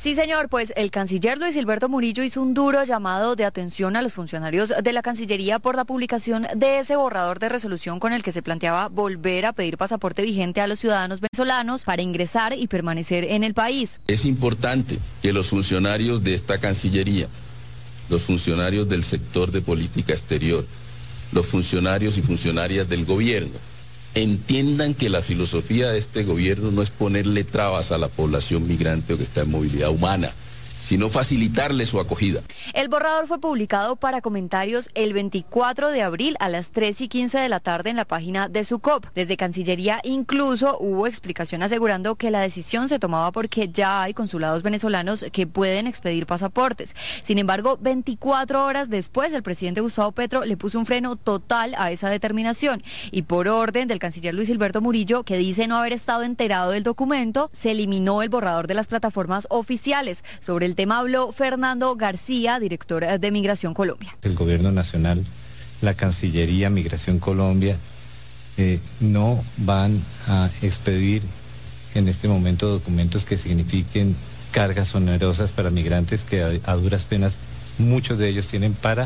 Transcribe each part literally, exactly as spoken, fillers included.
Sí, señor, pues el canciller Luis Gilberto Murillo hizo un duro llamado de atención a los funcionarios de la Cancillería por la publicación de ese borrador de resolución con el que se planteaba volver a pedir pasaporte vigente a los ciudadanos venezolanos para ingresar y permanecer en el país. Es importante que los funcionarios de esta Cancillería, los funcionarios del sector de política exterior, los funcionarios y funcionarias del gobierno, entiendan que la filosofía de este gobierno no es ponerle trabas a la población migrante o que está en movilidad humana, sino facilitarle su acogida. El borrador fue publicado para comentarios el veinticuatro de abril a las tres y quince de la tarde en la página de SUCOP. Desde Cancillería incluso hubo explicación asegurando que la decisión se tomaba porque ya hay consulados venezolanos que pueden expedir pasaportes. Sin embargo, veinticuatro horas después, el presidente Gustavo Petro le puso un freno total a esa determinación y por orden del canciller Luis Gilberto Murillo, que dice no haber estado enterado del documento, se eliminó el borrador de las plataformas oficiales. Sobre el El tema habló Fernando García, director de Migración Colombia. El gobierno nacional, la Cancillería, Migración Colombia, eh, no van a expedir en este momento documentos que signifiquen cargas onerosas para migrantes que a, a duras penas muchos de ellos tienen para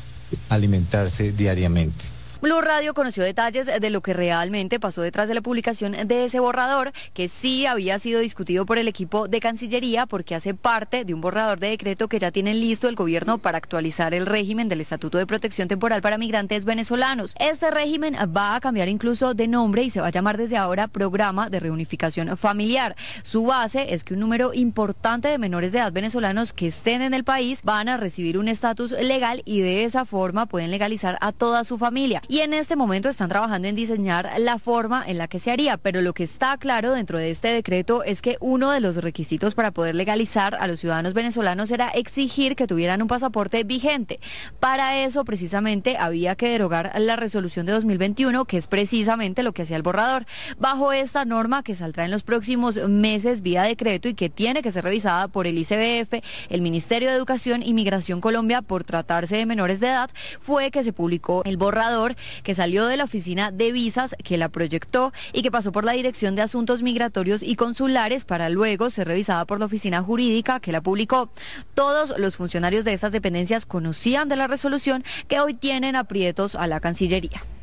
alimentarse diariamente. Blue Radio conoció detalles de lo que realmente pasó detrás de la publicación de ese borrador, que sí había sido discutido por el equipo de Cancillería porque hace parte de un borrador de decreto que ya tienen listo el gobierno para actualizar el régimen del Estatuto de Protección Temporal para Migrantes Venezolanos. Este régimen va a cambiar incluso de nombre y se va a llamar desde ahora Programa de Reunificación Familiar. Su base es que un número importante de menores de edad venezolanos que estén en el país van a recibir un estatus legal y de esa forma pueden legalizar a toda su familia. Y en este momento están trabajando en diseñar la forma en la que se haría, pero lo que está claro dentro de este decreto es que uno de los requisitos para poder legalizar a los ciudadanos venezolanos era exigir que tuvieran un pasaporte vigente. Para eso precisamente había que derogar la resolución de dos mil veintiuno, que es precisamente lo que hacía el borrador. Bajo esta norma que saldrá en los próximos meses vía decreto y que tiene que ser revisada por el I C B F, el Ministerio de Educación y Migración Colombia por tratarse de menores de edad, fue que se publicó el borrador que salió de la oficina de visas, que la proyectó y que pasó por la Dirección de Asuntos Migratorios y Consulares para luego ser revisada por la oficina jurídica que la publicó. Todos los funcionarios de estas dependencias conocían de la resolución que hoy tienen aprietos a la Cancillería.